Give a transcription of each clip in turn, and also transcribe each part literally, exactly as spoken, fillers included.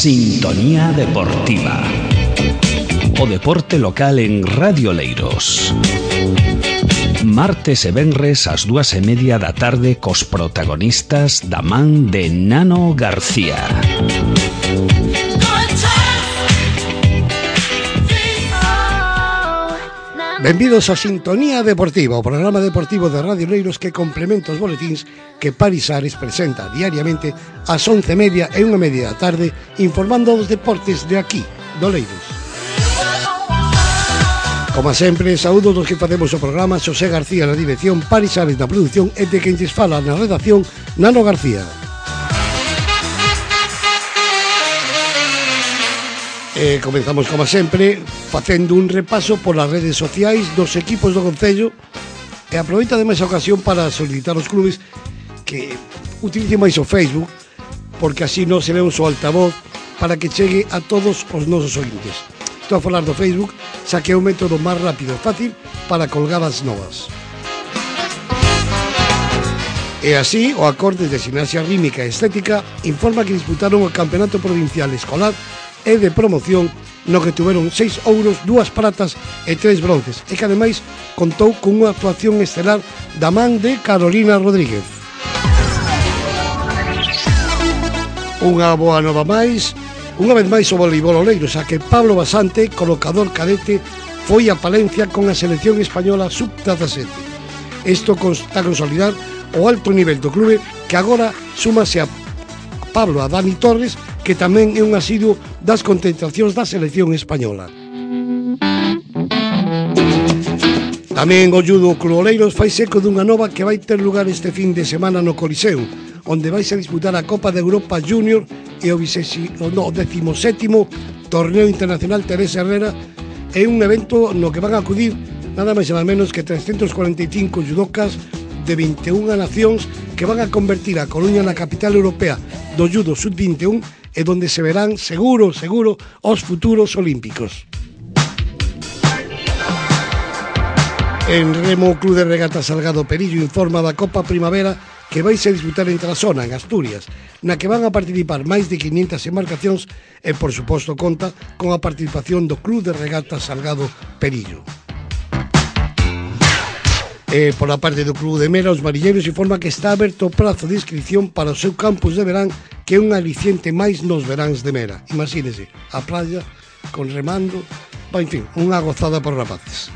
Sintonía Deportiva. O deporte local en Radio Oleiros. Martes e venres ás dúas e media da tarde cos protagonistas da man de Nano García. Benvidos a Sintonía Deportiva, o programa deportivo de Radio Oleiros que complementa os boletíns que Paris Ares presenta diariamente ás once e media e unha media da tarde, informando dos deportes de aquí, do Oleiros. Como sempre, saúdo dos que facemos o programa: Xosé García na dirección, Paris Ares na produción e de quen lles fala na redacción, Nano García. E comenzamos, como sempre, facendo un repaso polas redes sociais dos equipos do Concello, e aproveito ademais a ocasión para solicitar aos clubes que utilicen máis o Facebook, porque así non seremos o altavoz para que chegue a todos os nosos ointes. Estou a falar do Facebook, xa que é o método máis rápido e fácil para colgar as novas. E así, o Acorde de Ximnasia Rítmica e Estética informa que disputaron o Campeonato Provincial Escolar e de promoción, no que tuveron seis ouros, dúas pratas e tres bronces, e que ademais contou con unha actuación estelar da man de Carolina Rodríguez. Unha boa nova máis, unha vez máis o voleibol oleiros, a que Pablo Basante, colocador cadete, foi a Palencia con a selección española sub dezasete. Isto está a consolidar o alto nivel do clube, que agora súmase a Pablo a Dani Torres, que tamén é un asiduo das concentracións da selección española. Tamén o Judo Club Oleiros fai seco dunha nova que vai ter lugar este fin de semana no Coliseo, onde vai se disputar a Copa de Europa Júnior e o décimo sétimo Torneo Internacional Teresa Herrera. É un evento no que van a acudir nada máis e nada menos que trescentos cuarenta e cinco judocas de vinte e unha nacións, que van a convertir a Coruña na capital europea do judo sub vinte e un, e donde se verán seguro, seguro, os futuros olímpicos. En remo, o Club de Regata Salgado Perillo informa da Copa Primavera que vai se disputar en Trasona, en Asturias, na que van a participar máis de quinhentas embarcacións e, por suposto, conta con a participación do Club de Regata Salgado Perillo. E, por a parte do Club de Mera, os marilleiros informa que está aberto o prazo de inscripción para o seu campus de verán, que é un aliciente máis nos veráns de Mera. Imagínese, a playa, con remando, va, en fin, unha gozada por rapaces.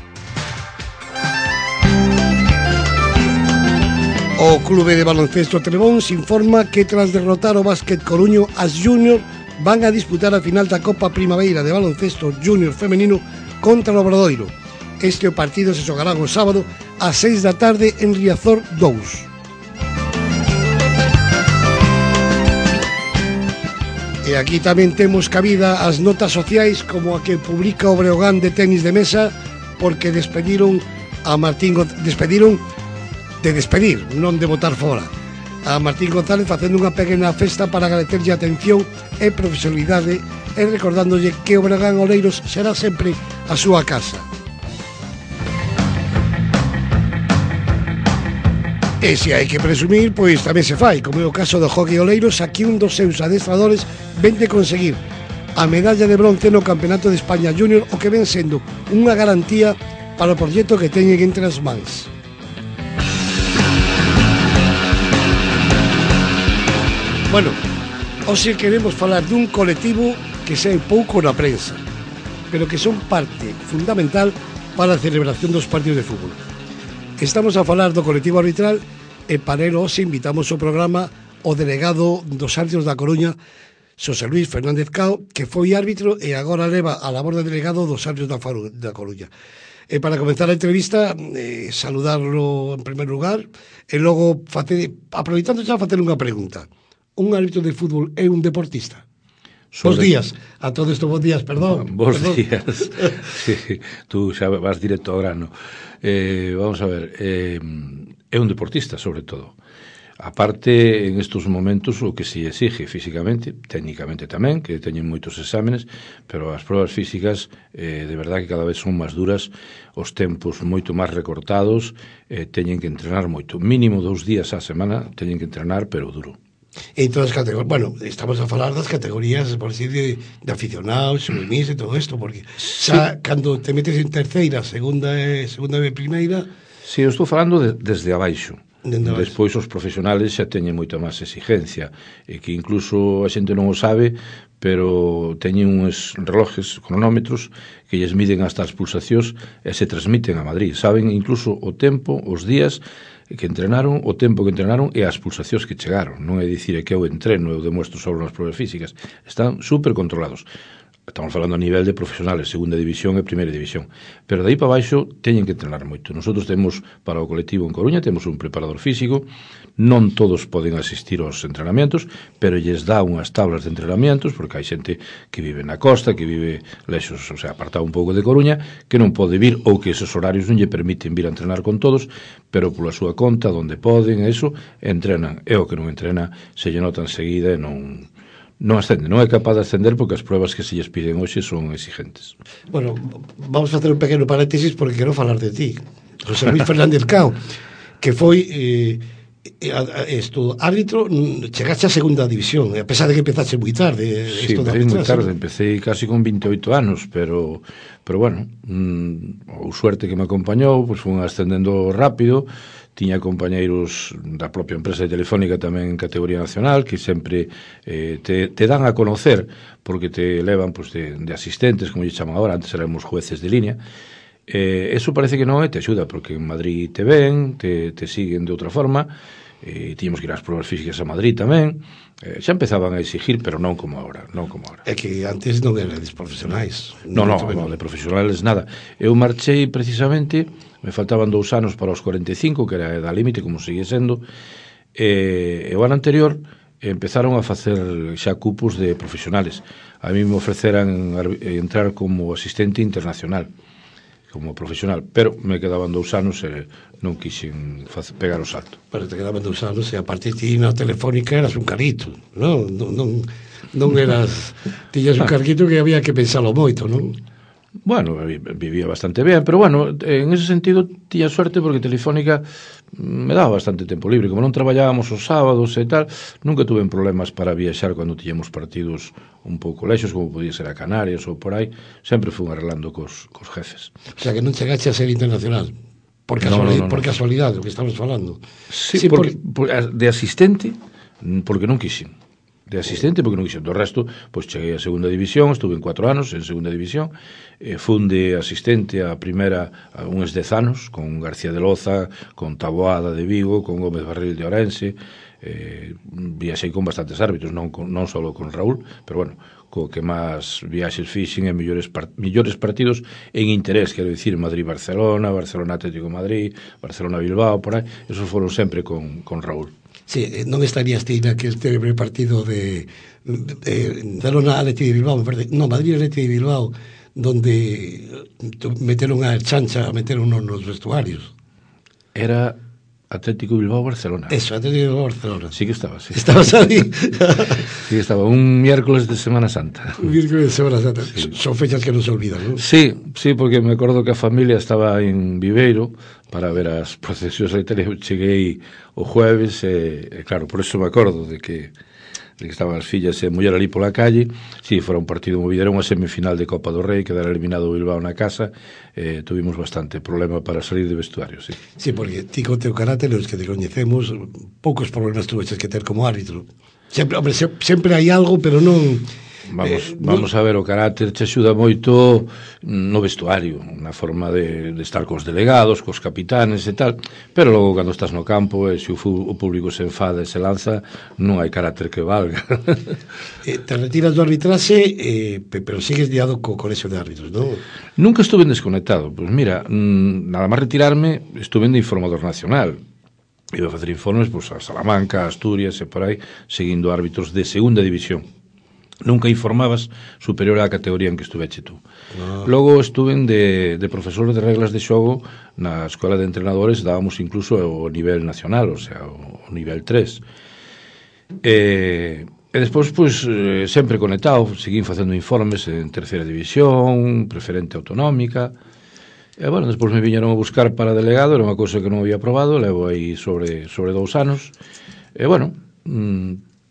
O Clube de Baloncesto Trebón se informa que tras derrotar o Básquet Coruño, as Júnior van a disputar a final da Copa Primavera de Baloncesto Júnior Femenino contra o Obradoiro. Este o partido se xogará o sábado ás seis da tarde en Riazor dous. E aquí tamén temos cabida as notas sociais, como a que publica o Breogán de tenis de mesa, porque despediron a Martín González, despediron de despedir, non de botar fora, a Martín González, facendo unha pequena festa para agradecerlle a atención e profesionalidade, e recordándolle que o Breogán Oleiros será sempre a súa casa. E se hai que presumir, pois tamén se fai, como é o caso do Hockey Oleiros. Aquí un dos seus adestradores ven de conseguir a medalla de bronce no Campeonato de España Júnior, o que ven sendo unha garantía para o proxecto que teñen entre as mans. Bueno, hoxe queremos falar dun colectivo que sei pouco na prensa, pero que son parte fundamental para a celebración dos partidos de fútbol. Estamos a falar do colectivo arbitral, e para el hoxe invitamos ao programa o delegado dos árbitros da Coruña, Xosé Luis Fernández Cao, que foi árbitro e agora leva a labor de delegado dos árbitros da, Faru, da Coruña. E para comenzar a entrevista, eh, saludarlo en primer lugar, e logo, facer, aproveitando xa, facer unha pregunta. Un árbitro de fútbol é un deportista? Bos días, a todo isto, bos días, perdón. Bos perdón. días, sí, tú xa vas directo ao grano. Eh, vamos a ver, eh, é un deportista, sobre todo. Aparte, en estes momentos, o que se exige físicamente, técnicamente tamén, que teñen moitos exámenes, pero as probas físicas, eh, de verdad que cada vez son máis duras, os tempos moito máis recortados, eh, teñen que entrenar moito. Mínimo dous días á semana teñen que entrenar, pero duro. En todas as categorías, bueno, estamos a falar das categorías, por decir, de, de aficionados, juvenis e todo isto, porque xa, sí. Cando te metes en terceira, segunda e segunda e primeira... Si, sí, eu estou falando de, desde abaixo. Dende Despois os profesionales xa teñen moita máis exigencia, e que incluso a xente non o sabe, pero teñen uns relojes, cronómetros, que lles miden hasta as pulsacións e se transmiten a Madrid. Saben incluso o tempo, os días que entrenaron, o tempo que entrenaron e as pulsacións que chegaron. Non é dicir que eu entreno, eu demuestro só nas provas físicas. Están super controlados. Estamos falando a nivel de profesionales, segunda división e primeira división. Pero de aí para baixo teñen que entrenar moito. Nosotros temos, para o colectivo en Coruña, temos un preparador físico. Non todos poden asistir aos entrenamientos, pero lles dá unhas tablas de entrenamientos, porque hai xente que vive na costa, que vive lexos, o sea, apartado un pouco de Coruña, que non pode vir, ou que esos horarios non lle permiten vir a entrenar con todos, pero pola súa conta, donde poden, eso, entrenan. E o que non entrena, se lle nota enseguida e non... non ascende, non é capaz de ascender porque as pruebas que se lles piden hoxe son exigentes. Bueno, vamos a facer un pequeno paréntesis porque quero falar de ti, José Luis Fernández Cao, que foi eh, esto, árbitro, chegaste a segunda división, a pesar de que empezaste moi tarde. Sí, empecé moi tarde, empecé casi con veintioito anos, pero pero bueno, mm, o suerte que me acompañou, pois pues, fun ascendendo rápido. Tiña compañeiros da propia empresa de Telefónica tamén en categoría nacional que sempre eh, te, te dan a conocer porque te levan pues, de, de asistentes, como lle chaman agora, antes éramos jueces de línea. Eh, eso parece que non é, te axuda porque en Madrid te ven, te, te siguen de outra forma, e eh, tiñamos que ir ás provas físicas a Madrid tamén. Eh, xa empezaban a exigir, pero non como agora, non como agora. É que antes non erades profesionais. Non, non, no, de profesionales nada. Eu marchei precisamente, me faltaban dous anos para os cuarenta e cinco, que era a edad límite, como sigue sendo, e, e o ano anterior empezaron a facer xa cupos de profesionales. A mí me ofreceran entrar como asistente internacional, como profesional, pero me quedaban dous anos e non quixen facer, pegar o salto. Pero te quedaban dous anos e a partir de na Telefónica eras un carito, non? Non, non, non eras... tiñas un carguito que había que pensalo moito, non? Bueno, vivía bastante ben, pero bueno, en ese sentido tiña suerte porque Telefónica me daba bastante tempo libre, como non traballábamos os sábados e tal, nunca tuve problemas para viaxar cando tiñamos partidos un pouco lexos, como podía ser a Canarias ou por aí, sempre fui arreglando cos, cos jefes. O sea, que non chegaste a ser internacional, por, casualidade, no, no, no, por casualidade, o que estamos falando. Sí, sí porque, por... Por, de asistente, porque non quixen. De asistente, porque non quixen. Do resto, pois cheguei a segunda división, estuve en cuatro anos en segunda división, eh, fun de asistente a primeira a uns dez anos, con García de Loza, con Taboada de Vigo, con Gómez Barril de Orense, eh, viaxei con bastantes árbitros, non, con, non só con Raúl, pero bueno, co que máis viaxes fixen e millores, part, millores partidos en interés, quero dicir, Madrid-Barcelona, Barcelona-Atlético de Madrid, Barcelona-Bilbao, por aí, esos foron sempre con, con Raúl. Sí, non estarías ti naquele primer partido de, de Barcelona Atleti de Bilbao, no, Madrid Atleti de Bilbao, donde meteron a chancha, meteron nos vestuarios. Era Atlético Bilbao Barcelona. Eso, Atlético Bilbao Barcelona. Sí que estaba, sí. Estabas ahí. Sí que estaba, un miércoles de Semana Santa. Un miércoles de Semana Santa. Sí. Son fechas que non se olvidan, ¿no? Sí, sí, porque me acordo que a familia estaba en Viveiro para ver as procesións da Italia. Eu cheguei o jueves e, e claro, por eso me acordo de que de que estaban as fillas e muller ali pola calle. Si, sí, fora un partido movido, era unha semifinal de Copa do Rei, quedara eliminado o Bilbao na casa, eh, tuvimos bastante problema para salir de vestuario, sí. Sí, porque ti con teu carácter, os que te coñecemos, poucos problemas tuveches que ter como árbitro. Sempre, hombre, se, sempre hai algo, pero non... Vamos, eh, vamos a ver, o carácter te axuda moito no vestuario, na forma de, de estar cos delegados, cos capitanes e tal, pero logo cando estás no campo e se o, o público se enfada e se lanza, non hai carácter que valga. eh, te retiras do arbitraxe, eh, pero sigues liado co colexio de árbitros, non? Nunca estuve desconectado, pois pues mira, mmm, nada máis retirarme, estuve de informador nacional. Iba a facer informes pois, pues, a Salamanca, a Asturias e por aí, seguindo árbitros de segunda división. Nunca informabas superior á categoría en que estuveche tú. Ah. Logo estuve de, de profesor de reglas de xogo na escola de entrenadores, dábamos incluso o nivel nacional, o sea, o, o nivel tres. E, e despois, pois, eh, sempre conectado, seguín facendo informes en terceira división, preferente autonómica. E, bueno, despois me viñeron a buscar para delegado, era unha cousa que non había probado, levo aí sobre, sobre dous anos. E, bueno... Mmm,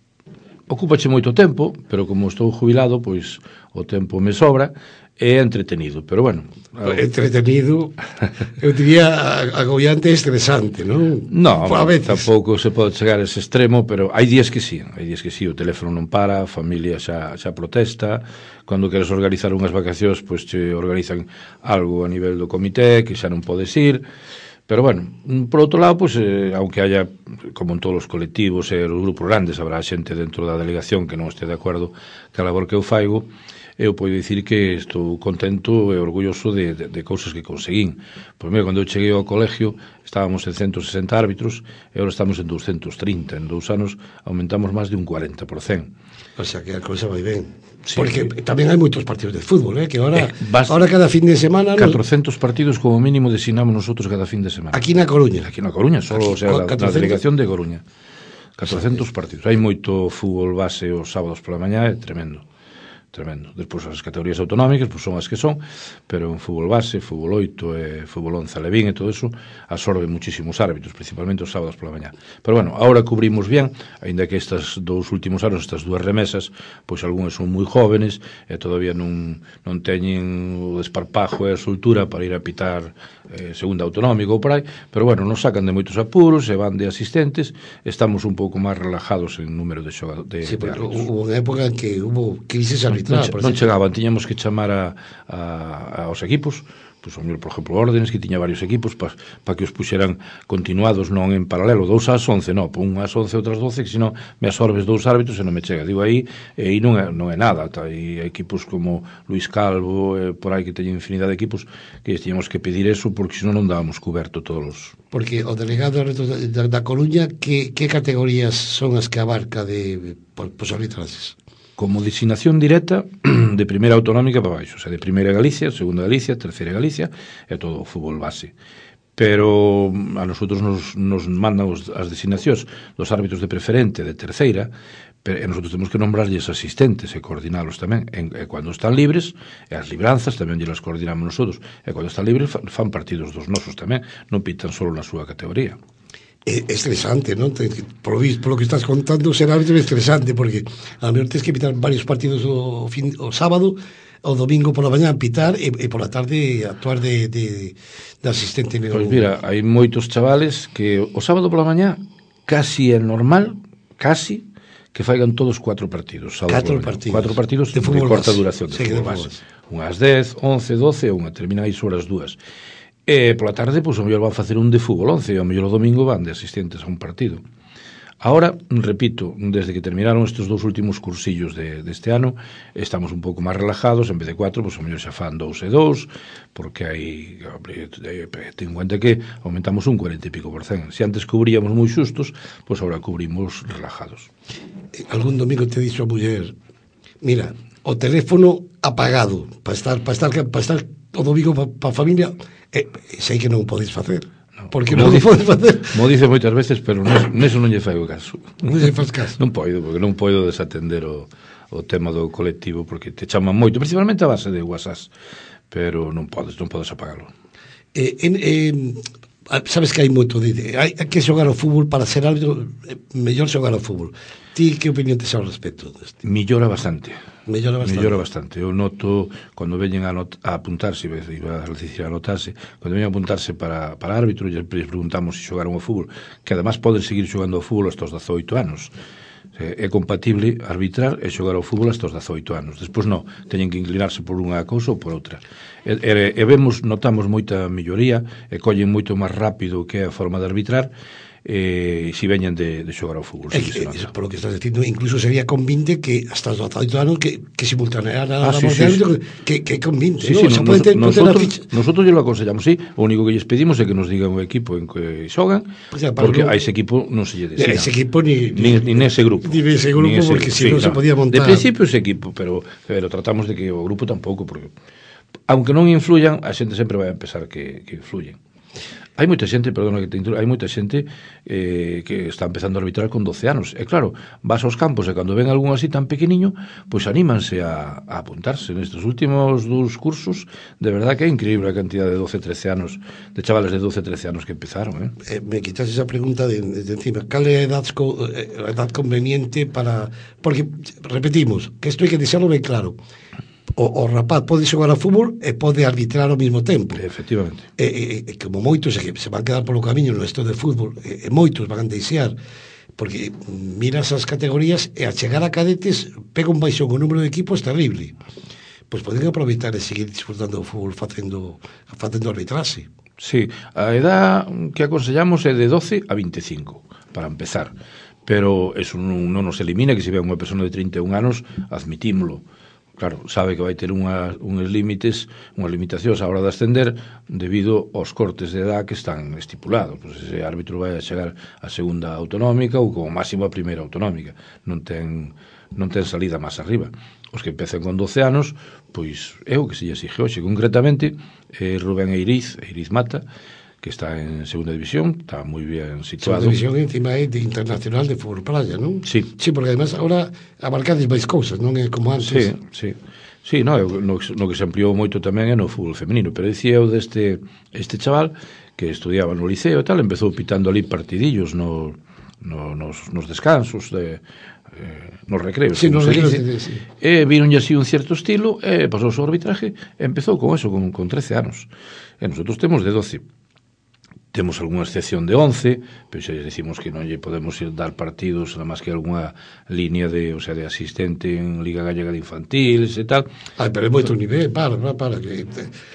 ocúpache moito tempo, pero como estou jubilado, pois o tempo me sobra, é entretenido, pero bueno... Entretenido, eu diría agobiante e estresante, non? No, a veces. Tampouco se pode chegar a ese extremo, pero hai días que sí, hai días que sí, o teléfono non para, a familia xa, xa protesta, cando queres organizar unhas vacacións, pois te organizan algo a nivel do comité, que xa non podes ir, pero bueno, por outro lado, pois, eh, aunque haya, como en todos os colectivos e os grupos grandes, habrá xente dentro da delegación que non este de acordo ca labor que eu faigo, eu podo dicir que estou contento e orgulloso de, de, de cousas que conseguín. Pois mira, cando eu cheguei ao colegio estábamos en ciento sesenta árbitros e agora estamos en doscientos trinta. En dous anos aumentamos máis de un cuarenta por cento. O sea que a cousa vai ben. Sí, porque sí. Tamén hai moitos partidos de fútbol, eh, que ahora, eh, vas, ahora cada fin de semana... catrocentos nos... partidos como mínimo designamos nosotros cada fin de semana. Aquí na Coruña. Aquí na Coruña, solo, Aquí, o sea, na, na delegación de Coruña. catrocentos sí. partidos. Hai moito fútbol base os sábados pola mañá, é tremendo. Tremendo. Despois as categorías autonómicas pois son as que son, pero en fútbol base, fútbol oito, e fútbol once alevín e todo eso absorbe muchísimos árbitros, principalmente os sábados pola mañá. Pero bueno, ahora cubrimos bien, aínda que estas dous últimos anos, estas dúas remesas, pois algúns son moi jóvenes e todavía non, non teñen o desparpajo e a soltura para ir a pitar eh, segunda autonómica ou por aí, pero bueno, nos sacan de moitos apuros e van de asistentes, estamos un pouco máis relajados en número de xogadores. Sí, pero hubo unha época en que hubo crisis arbitral. Non, non chegaban, tiñamos que chamar a, a, aos equipos, pois, o mellor, por exemplo, órdenes, que tiña varios equipos para pa que os puxeran continuados, non en paralelo, dous ás once, non, un ás once, outras doce, que senón me absorbes dous árbitros e non me chega. Digo, aí, e aí non é, non é nada, tá, e equipos como Luis Calvo, e por aí que teñen infinidade de equipos, que tiñamos que pedir eso, porque senón non dábamos coberto todos os... Porque o delegado da, da Coruña, que, que categorías son as que abarca de pos arbitraxes? Como designación directa de primeira autonómica para baixo, o sea, de primeira Galicia, segunda Galicia, terceira Galicia e todo o fútbol base. Pero a nosotros nos, nos mandan os, as designacións dos árbitros de preferente de terceira, pero, e nosotros temos que nombrarlles asistentes e coordinalos tamén, e, e cando están libres, e as libranzas tamén lles coordinamos nosotros, e cando están libres fan, fan partidos dos nosos tamén, non pitan solo na súa categoría. É estresante, non? Por lo, por lo que estás contando, ser árbitro é estresante, porque a mellor tens que pitar varios partidos o, fin, o sábado, o domingo pola mañá pitar, e, e pola tarde actuar de, de, de asistente. Pois pues mira, hai moitos chavales que o sábado pola mañá casi é normal, casi, que faigan todos cuatro partidos. Catro partidos. Cuatro partidos de, de corta duración, de sí, fútbol base. Unhas dez, once, doce, unha, termináis horas dúas. E pola tarde, pois, o mellor van facer un de fútbol once, e o mellor o domingo van de asistentes a un partido. Ahora, repito, desde que terminaron estes dous últimos cursillos de, deste ano, estamos un pouco máis relajados, en vez de cuatro, pois, o mellor xa fan dous e dous, porque hai, hombre, ten en cuenta que aumentamos un cuarenta e pico por cento. Se antes cubríamos moi xustos, pois agora cubrimos relajados. Algún domingo te dixo a muller, mira, o teléfono apagado, para estar, para estar, para estar o domingo para pa a familia, eh, sei que non o podes facer, no, porque non o podes facer. Mo dice moitas veces, pero neso, neso non lle faigo caso. Non lle faz caso. Non poido, porque non poido desatender o, o tema do colectivo, porque te chaman moito, principalmente a base de WhatsApp, pero non podes, non podes apagalo. Eh, en, eh, sabes que hai moito de, hai, hai que xogar ao fútbol para ser árbitro, eh, mellor xogar ao fútbol. Ti que opinión tes ao respecto deste? Millora bastante. Mellora bastante. Mellora bastante. Eu noto, cando veñen a, not, a apuntarse, iba a decir a anotarse, cando veñen a apuntarse para, para árbitro, e les preguntamos se xogaron ao fútbol, que además poden seguir xogando ao fútbol hasta os dezoito anos. É compatible arbitrar e xogar ao fútbol hasta os dezoito anos. Despois non, teñen que inclinarse por unha cousa ou por outra. E, e, e vemos, notamos moita melloría, e collen moito máis rápido que é a forma de arbitrar, e si veñen de, de xogar ao fútbol. Sí, sí, eh, por lo que estás dicindo, incluso sería con vinte que hasta os dezoito anos que, que simultanearan ah, a sí, sí, árbitro, sí. que, que con vinte, sí, ¿no? sí, O sea, nos, puede ter, nosotros, ficha... nosotros yo lo aconsellamos, sí, o único que lles pedimos é que nos digan o equipo en que xogan, o sea, porque no, a ese equipo non se lle desea. Ese equipo ni, ni, ni nese grupo. Ni nese grupo, ni ese, porque si sí, non no, se podía montar. De principio ese equipo, pero, pero tratamos de que o grupo tampouco, porque aunque non influyan, a xente sempre vai a pensar que, que influyen. Hai moita xente, perdona que te intro, hai moita xente eh, que está empezando a arbitrar con doce anos. E claro, vas aos campos e cando ven algún así tan pequeniño, pois anímanse a, a apuntarse. Nestes últimos dous cursos, de verdad que é increíble a cantidad de doce, trece anos, de chavales de doce, trece anos que empezaron. Eh? Eh, me quitas esa pregunta de, de encima. Cal é a edad, co, a edad conveniente para... Porque, repetimos, que isto hai que deixarlo ben claro. O, o rapaz pode xogar a fútbol e pode arbitrar ao mesmo tempo. Efectivamente. E, e, e como moitos e que se van quedar polo camiño no esto de fútbol, e, e moitos van a deixar, porque miras as categorías e a chegar a cadetes pega un baixón, o número de equipos terrible. Pois poden aproveitar e seguir disfrutando do fútbol facendo, facendo arbitrase. Sí, a edad que aconsellamos é de doce a veinticinco, para empezar. Pero eso non, non nos elimina que se ve unha persona de trinta e un anos, admitímolo. Claro, sabe que vai ter unha, unhas límites, unhas limitacións á hora de ascender debido aos cortes de edad que están estipulados. Pois ese árbitro vai a chegar a segunda autonómica ou como máximo a primeira autonómica. Non ten, non ten salida máis arriba. Os que empecen con doce anos, pois é o que se lle exixe hoxe. Concretamente, eh, Rubén Eiriz, Eiriz Mata, que está en segunda división, está moi ben situado. Segunda división encima é de internacional de fútbol playa, non? Sí. Sí, porque además agora abarcades máis cousas, non é como antes. Sí, sí. Sí, no, no, no que se ampliou moito tamén é no fútbol femenino, pero dicía eu deste este chaval que estudiaba no liceo e tal, empezou pitando ali partidillos no, no, nos, nos descansos de eh, nos recreos, sí, nos recreos, dice, sí, sí. E vironlle así un certo estilo e pasou o seu arbitraje e empezou con eso, con, con trece anos. E nosotros temos de doce. Temos algunha excepción de once, pero xa decimos que non lle podemos ir dar partidos nada máis que algunha línea de, o sea, de asistente en Liga Gallega de Infantiles e tal. Ai, pero é moito nivel, para, para, para que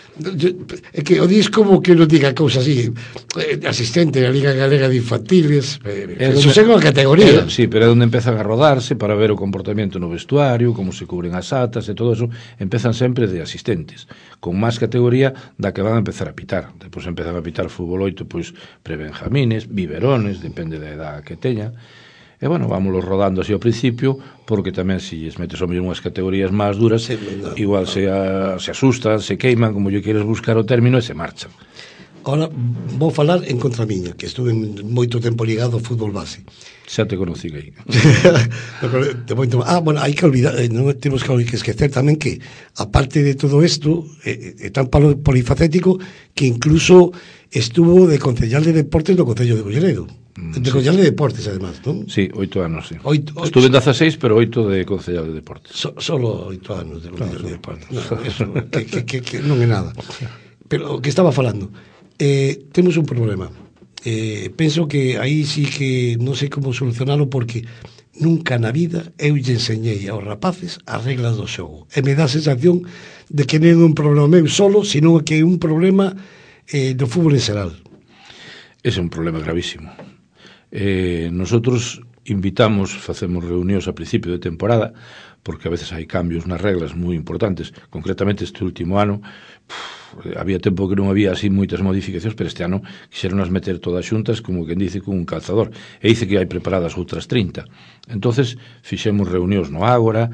é que o dis como que non diga cousas así, asistente na Liga Galega de Infantiles, eh, eso é unha categoría. É, sí, pero é onde empezan a rodarse para ver o comportamento no vestuario, como se cubren as atas e todo eso, empezan sempre de asistentes, con máis categoría da que van a empezar a pitar. Depois empezan a pitar fútbol oito, pois prebenjamines, biberones, depende da edad que teña. E, bueno, vámonos rodando así ao principio, porque tamén se lles metes ao mesmo as categorías máis duras, sí, no, igual no. Se, a, se asustan, se queiman, como yo queres buscar o término, e se marchan. Ahora vou falar en contra miña, que estuve moito tempo ligado ao fútbol base. Xa te conocí aí. Ah, bueno, hai que olvidar, non temos que esquecer tamén que, aparte de todo isto, é, é tan polifacético que incluso estuvo de concejal de deportes no Concello de Colleredo. De sí. Concejal de deportes, además, non? Sí, oito anos, sí. Oito, oito, estuve en dezaseis, pero oito de concejal de deportes. So, solo oito anos de concejal claro, de deportes. No, eso, que, que, que, que non é nada. Pero o que estaba falando, eh, temos un problema. Eh, penso que aí sí que non sei como solucionalo, porque nunca na vida eu lle enseñei aos rapaces as reglas do xogo. E me dá a sensación de que non é un problema meu solo, sino que é un problema eh, do fútbol en xeral. Ese é un problema gravísimo. Eh, nosotros invitamos, facemos reunións a principio de temporada, porque a veces hai cambios nas reglas moi importantes. Concretamente este último ano pff, había tempo que non había así moitas modificacións, pero este ano quixeronas meter todas xuntas, como quen dice, con un calzador, e dice que hai preparadas outras trinta. Entonces fixemos reunións no Ágora,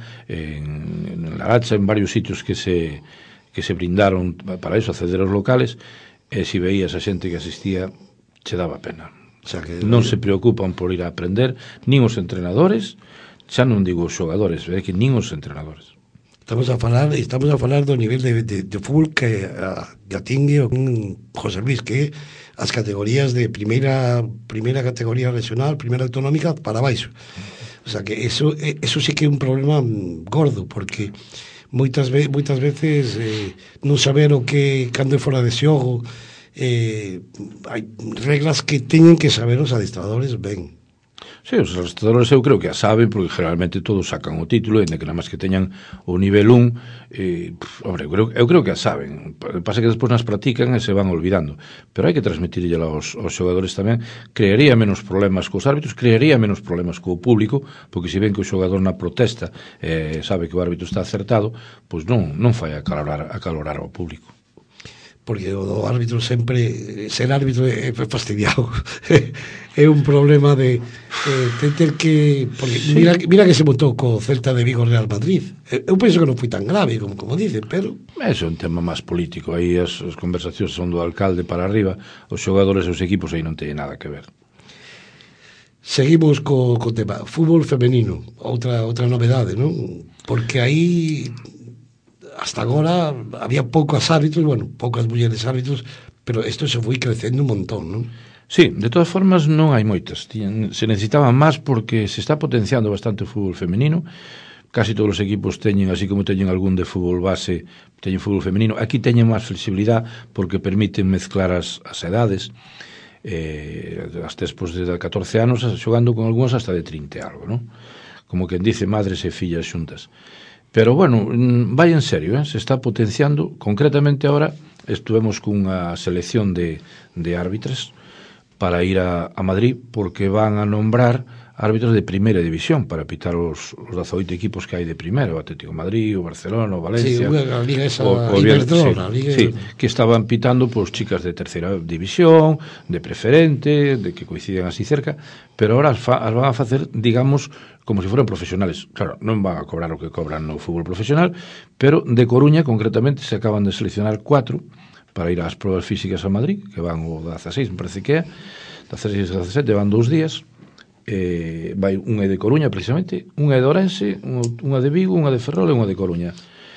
en, en Laracha, en varios sitios que se que se brindaron para eso, acceder aos locales, e se veías a xente que asistía, che daba pena. O sea, que non se preocupan por ir a aprender, nin os entrenadores, xa non digo os xogadores, é que nin os entrenadores. Estamos a falar, estamos a falar do nivel de, de, de fútbol que a, que atingue un José Luis, que as categorías de primeira primeira categoría regional, primeira autonómica para baixo. O sea, que eso eso sí que é un problema gordo, porque moitas ve, moitas veces eh, non saber o que cando é fora de xogo, eh, hai reglas que teñen que saber os adestradores ben. Sí, os adestradores eu creo que a saben, porque generalmente todos sacan o título, e que nada máis que teñan o nivel un, eh, hombre, eu creo, eu creo que a saben. Pasa que despois nas practican e se van olvidando, pero hai que transmitirlle aos, aos xogadores tamén. Crearía menos problemas cos árbitros, crearía menos problemas co público, porque se ven que o xogador na protesta eh, sabe que o árbitro está acertado, pois non, non fai acalorar, acalorar ao público. porque o árbitro sempre, ser árbitro é fastidiado. É un problema de eh, ter que, porque sí. mira, mira que se montou co Celta de Vigo Real Madrid. Eu penso que non foi tan grave como, como dicen, pero é un tema máis político, aí as, as conversacións son do alcalde para arriba, os xogadores e os equipos aí non teñen nada que ver. Seguimos co, co tema fútbol femenino, outra outra novedade, non? Porque aí hasta agora había poucos árbitros, bueno, poucas mulleres árbitros, pero isto se foi crecendo un montón, non? Sí, de todas formas non hai moitas. Se necesitaban máis porque se está potenciando bastante o fútbol femenino. Casi todos os equipos teñen, así como teñen algún de fútbol base, teñen fútbol femenino. Aquí teñen máis flexibilidade porque permiten mezclar as, as edades. Eh, as despos de catorce anos xogando con algunhas hasta de trinta e algo, non? Como quen dice, madres e fillas xuntas. Pero, bueno, vai en serio, eh? Se está potenciando. Concretamente, ahora, estuvemos cunha selección de, de árbitras para ir a, a Madrid, porque van a nombrar árbitros de primeira división para pitar os, os dezaoito equipos que hai de primeira, o Atlético de Madrid, o Barcelona, o Valencia, sí, a Liga esa, o, o Iberdrola, sí, Liga... sí, que estaban pitando pois chicas de terceira división, de preferente, de que coinciden así cerca, pero ahora as, fa, as van a facer, digamos, como se si foran profesionales. Claro, non van a cobrar o que cobran no fútbol profesional, pero de Coruña, concretamente, se acaban de seleccionar cuatro para ir ás probas físicas a Madrid, que van o dezaseis, me parece que é, dezaseis e dezasete, van dous días, eh, vai unha de Coruña, precisamente, unha de Ourense, unha de Vigo, unha de Ferrol e unha de Coruña.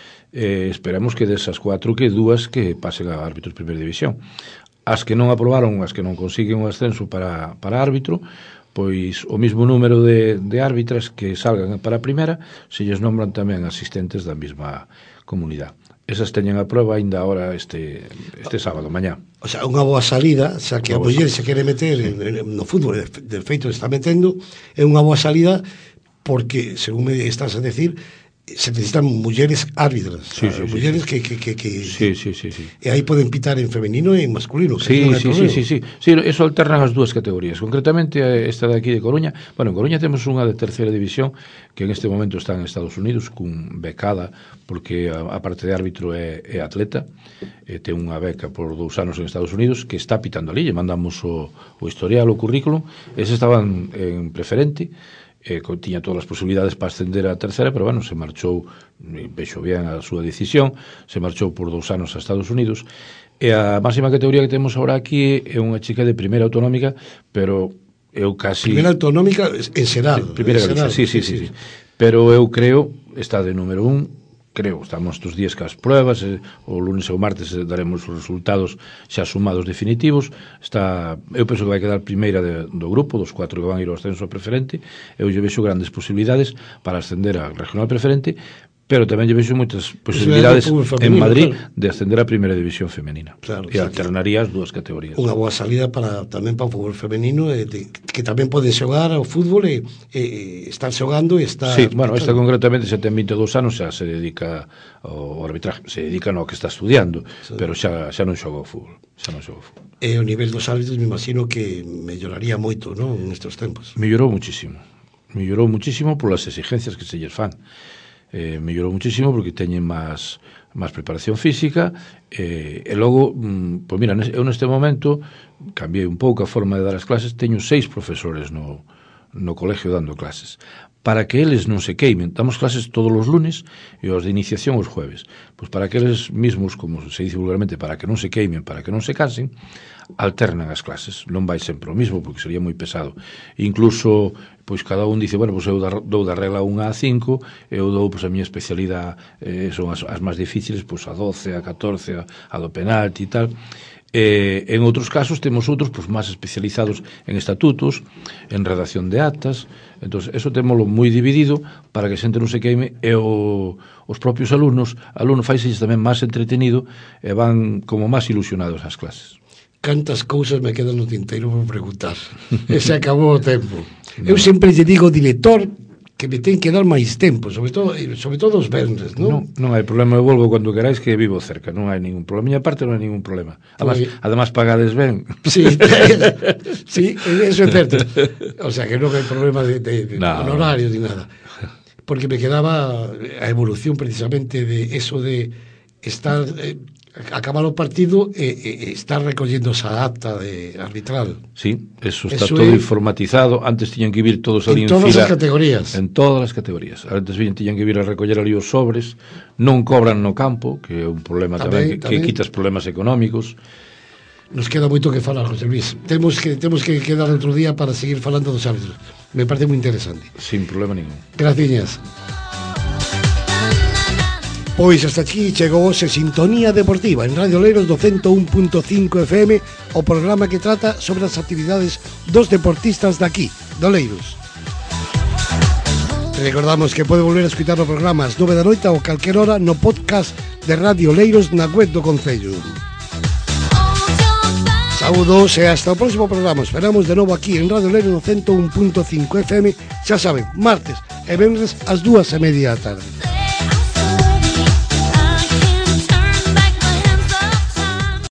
Eh, esperamos que desas cuatro, que dúas que pasen a árbitros de primeira división. As que non aprobaron, as que non consiguen o ascenso para, para árbitro, pois o mismo número de, de árbitras que salgan para a primeira, se lles nombran tamén asistentes da mesma comunidade. Esas teñen a prova ainda ahora este, este sábado, mañá. O sea, unha boa salida, xa que a muller se quere meter sí. en, en, no fútbol, de feito está metendo, é unha boa salida porque, según me estás a decir, se necesitan mulleres árbitras, sí, sí, mulleres sí, que, que, que, que sí, sí, sí, sí. E aí poden pitar en femenino e en masculino. Que sí, non sí, sí, sí, sí, sí, eso alternan as dúas categorías. Concretamente esta de aquí de Coruña, bueno, en Coruña temos unha de terceira división que en este momento está en Estados Unidos cun becada, porque a, a parte de árbitro é, é atleta, e ten unha beca por dous anos en Estados Unidos que está pitando ali, lle mandamos o, o historial, o currículum, ese estaban en preferente, eh, tiña todas as posibilidades para ascender a terceira, pero bueno, se marchou, vexo bien a súa decisión, se marchou por dous anos a Estados Unidos, e a máxima categoría que temos agora aquí é unha chica de primeira autonómica, pero eu casi... Primeira autonómica en Seral. Primeira Galicia, sí, sí, sí, sí, sí. Pero eu creo, está de número un, creo, estamos estes días cas pruebas, eh, o lunes e o martes eh, daremos os resultados xa sumados definitivos. Está, eu penso que vai quedar primeira de, do grupo, dos cuatro que van ir ao ascenso preferente. Eu lle vexo grandes posibilidades para ascender a regional preferente, pero tamén lle vexo moitas posibilidades en Madrid, claro, de ascender a primeira división femenina, claro, e alternaría as dúas categorías. Unha boa salida para tamén para o fútbol femenino, e de, que tamén pode xogar ao fútbol e, e estar xogando e estar... Sí, bueno, esta concretamente xa ten vinte e dous anos, xa se dedica ao arbitraje, se dedica no que está estudiando, sí, pero xa, xa non xoga ao fútbol, xa non xoga ao fútbol. E o nivel dos árbitros me imagino que melloraría moito, non, nestes tempos. Mellorou muchísimo, mellorou muchísimo polas exigencias que se lles fan. Eh, mellorou muchísimo porque teñen máis máis preparación física, eh, e logo, mm, pois mira, eu neste momento cambiei un pouco a forma de dar as clases, teño seis profesores no, no colegio dando clases, para que eles non se queimen. Damos clases todos os lunes e os de iniciación os jueves, pois para que eles mismos, como se dice vulgarmente, para que non se queimen, para que non se cansen, alternan as clases, non vai sempre o mismo porque sería moi pesado. Incluso, pois cada un dice, bueno, pois eu dou da regla un a cinco, eu dou, pois a miña especialidade eh, son as, as máis difíciles, pois a doce, a catorce, a, a do penalti e tal. Eh, en outros casos temos outros pois máis especializados en estatutos, en redacción de actas. Entón, eso témolo moi dividido para que a xente non se queime, e o, os propios alumnos, alumnos faiselles tamén máis entretenido e van como máis ilusionados ás clases. Cantas cousas me quedan no tinteiro por preguntar. E se acabou o tempo. No. Eu sempre lle digo ao director que me ten que dar máis tempo, sobre todo sobre todo os venres, non? Non, non hai problema, eu volvo cando queráis, que vivo cerca, non hai ningún problema. A miña parte non hai ningún problema. Además, pues, además pagades ben. Sí, sí, eso é certo. O sea, que non hai problema de, de, de no. honorario ni nada. Porque me quedaba a evolución precisamente de eso de estar... Eh, acaba o partido e, e, e está recollendo esa acta de arbitral. Sí, eso está eso todo é... informatizado. Antes tiñan que vir todos ali en, en, en todas fila, as categorías. En todas as categorías. Antes tiñan que vir a recoller ali os sobres. Non cobran no campo, que é un problema tamén, tamén, que, tamén. que quitas problemas económicos. Nos queda moito que falar, José Luis. Temos que temos que quedar outro día para seguir falando dos árbitros. Me parece moi interesante. Sin problema ningún. Graciñas. Pois hasta aquí chegou hoxe Sintonía Deportiva en Radio Oleiros do ciento un punto cinco F M, o programa que trata sobre as actividades dos deportistas daqui, de Oleiros. Recordamos que pode volver a escutar o programa ás nove da noite ou calquer hora no podcast de Radio Oleiros na web do Concello. Saúdos e hasta o próximo programa. Esperamos de novo aquí en Radio Oleiros no ciento un punto cinco F M, xa saben, martes e venres ás dúas e media da tarde.